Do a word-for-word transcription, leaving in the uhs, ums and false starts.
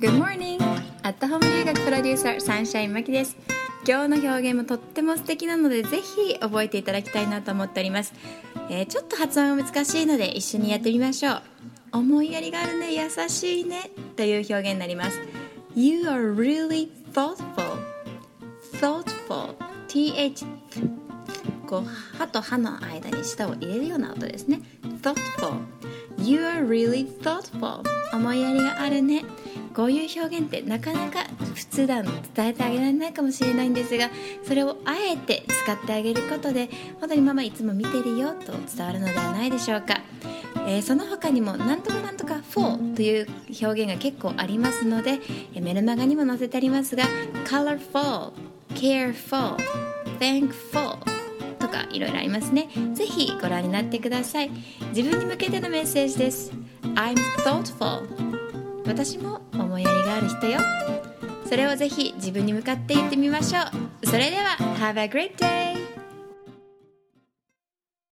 Good morning! アットホーム留学プロデューサーサンシャインマキです。今日の表現もとっても素敵なのでぜひ覚えていただきたいなと思っております。えー、ちょっと発音が難しいので一緒にやってみましょう。思いやりがあるね、優しいねという表現になります。 You are really thoughtful thoughtful th こう歯と歯の間に舌を入れるような音ですね。 thoughtful You are really thoughtful 思いやりがあるね。こういう表現ってなかなか普通だの伝えてあげられないかもしれないんですが、それをあえて使ってあげることで本当にママいつも見てるよと伝わるのではないでしょうか。えー、その他にもなんとかなんとか for という表現が結構ありますので、えー、メルマガにも載せてありますが colorful, careful, thankfulとかいろいろありますね。ぜひご覧になってください。自分に向けてのメッセージです。 I'm thoughtful 私も思いやりがある人よ。それをぜひ自分に向かって言ってみましょう。それでは Have a great day!